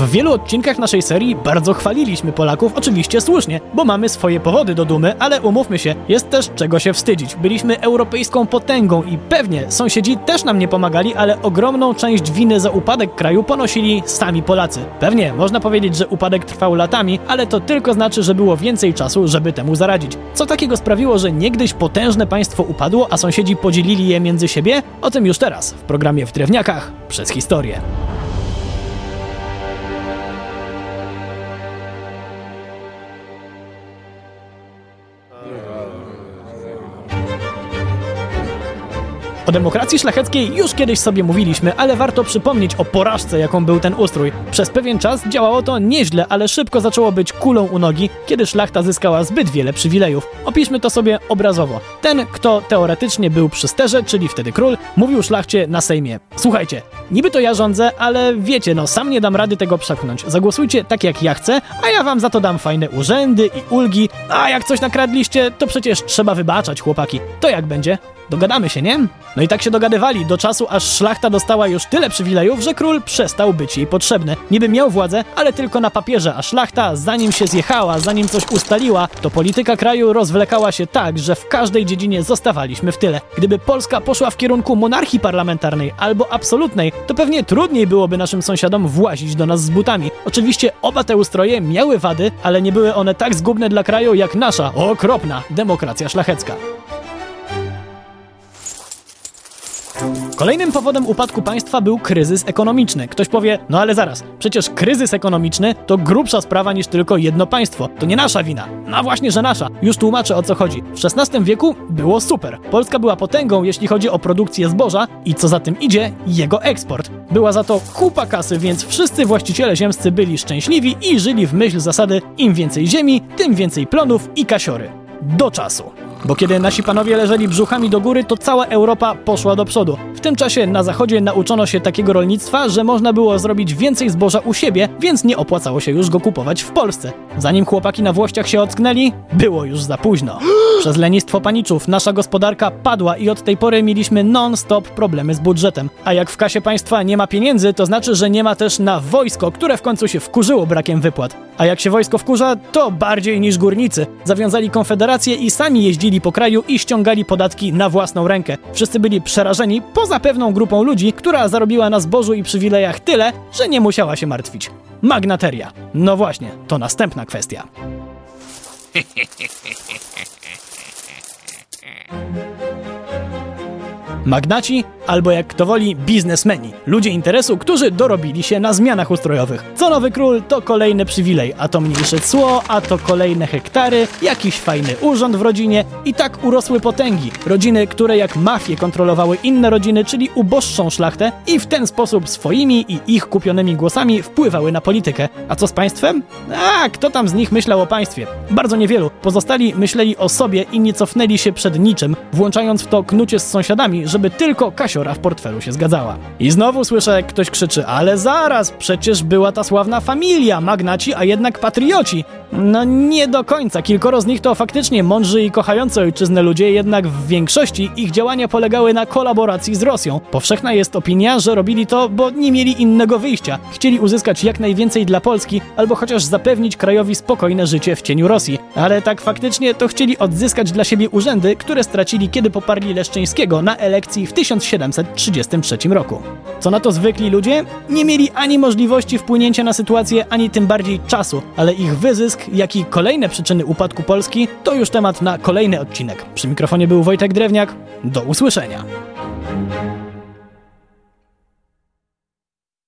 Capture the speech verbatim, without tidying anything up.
W wielu odcinkach naszej serii bardzo chwaliliśmy Polaków, oczywiście słusznie, bo mamy swoje powody do dumy, ale umówmy się, jest też czego się wstydzić. Byliśmy europejską potęgą i pewnie sąsiedzi też nam nie pomagali, ale ogromną część winy za upadek kraju ponosili sami Polacy. Pewnie można powiedzieć, że upadek trwał latami, ale to tylko znaczy, że było więcej czasu, żeby temu zaradzić. Co takiego sprawiło, że niegdyś potężne państwo upadło, a sąsiedzi podzielili je między siebie? O tym już teraz w programie W Drewniakach przez historię. O demokracji szlacheckiej już kiedyś sobie mówiliśmy, ale warto przypomnieć o porażce, jaką był ten ustrój. Przez pewien czas działało to nieźle, ale szybko zaczęło być kulą u nogi, kiedy szlachta zyskała zbyt wiele przywilejów. Opiszmy to sobie obrazowo. Ten, kto teoretycznie był przy sterze, czyli wtedy król, mówił szlachcie na Sejmie: słuchajcie, niby to ja rządzę, ale wiecie, no sam nie dam rady tego przepchnąć. Zagłosujcie tak jak ja chcę, a ja wam za to dam fajne urzędy i ulgi, a jak coś nakradliście, to przecież trzeba wybaczać, chłopaki. To jak będzie? Dogadamy się, nie? No i tak się dogadywali do czasu, aż szlachta dostała już tyle przywilejów, że król przestał być jej potrzebny. Niby miał władzę, ale tylko na papierze, a szlachta, zanim się zjechała, zanim coś ustaliła, to polityka kraju rozwlekała się tak, że w każdej dziedzinie zostawaliśmy w tyle. Gdyby Polska poszła w kierunku monarchii parlamentarnej albo absolutnej, to pewnie trudniej byłoby naszym sąsiadom włazić do nas z butami. Oczywiście oba te ustroje miały wady, ale nie były one tak zgubne dla kraju jak nasza okropna demokracja szlachecka. Kolejnym powodem upadku państwa był kryzys ekonomiczny. Ktoś powie, no ale zaraz, przecież kryzys ekonomiczny to grubsza sprawa niż tylko jedno państwo. To nie nasza wina. No właśnie, że nasza. Już tłumaczę, o co chodzi. W szesnastym wieku było super. Polska była potęgą, jeśli chodzi o produkcję zboża i co za tym idzie, jego eksport. Była za to kupa kasy, więc wszyscy właściciele ziemscy byli szczęśliwi i żyli w myśl zasady: im więcej ziemi, tym więcej plonów i kasiory. Do czasu. Bo kiedy nasi panowie leżeli brzuchami do góry, to cała Europa poszła do przodu. W tym czasie na zachodzie nauczono się takiego rolnictwa, że można było zrobić więcej zboża u siebie, więc nie opłacało się już go kupować w Polsce. Zanim chłopaki na Włościach się ocknęli, było już za późno. Przez lenistwo paniczów nasza gospodarka padła i od tej pory mieliśmy non-stop problemy z budżetem. A jak w kasie państwa nie ma pieniędzy, to znaczy, że nie ma też na wojsko, które w końcu się wkurzyło brakiem wypłat. A jak się wojsko wkurza, to bardziej niż górnicy. Zawiązali konfederację i sami jeździli po kraju i ściągali podatki na własną rękę. Wszyscy byli przerażeni, poza pewną grupą ludzi, która zarobiła na zbożu i przywilejach tyle, że nie musiała się martwić. Magnateria. No właśnie, to następna kwestia. Magnaci, albo jak kto woli, biznesmeni. Ludzie interesu, którzy dorobili się na zmianach ustrojowych. Co nowy król, to kolejny przywilej, a to mniejsze cło, a to kolejne hektary, jakiś fajny urząd w rodzinie i tak urosły potęgi. Rodziny, które jak mafie kontrolowały inne rodziny, czyli uboższą szlachtę i w ten sposób swoimi i ich kupionymi głosami wpływały na politykę. A co z państwem? A, kto tam z nich myślał o państwie? Bardzo niewielu. Pozostali myśleli o sobie i nie cofnęli się przed niczym, włączając w to knucie z sąsiadami, żeby tylko kasiora w portfelu się zgadzała. I znowu słyszę, jak ktoś krzyczy: ale zaraz, przecież była ta sławna familia, magnaci, a jednak patrioci. No nie do końca. Kilkoro z nich to faktycznie mądrzy i kochający ojczyznę ludzie, jednak w większości ich działania polegały na kolaboracji z Rosją. Powszechna jest opinia, że robili to, bo nie mieli innego wyjścia. Chcieli uzyskać jak najwięcej dla Polski, albo chociaż zapewnić krajowi spokojne życie w cieniu Rosji. Ale tak faktycznie to chcieli odzyskać dla siebie urzędy, które stracili, kiedy poparli Leszczyńskiego na elekcji w tysiąc siedemset trzydziestym trzecim roku. Co na to zwykli ludzie? Nie mieli ani możliwości wpłynięcia na sytuację, ani tym bardziej czasu, ale ich wyzysk, jak i kolejne przyczyny upadku Polski, to już temat na kolejny odcinek. Przy mikrofonie był Wojtek Drewniak. Do usłyszenia.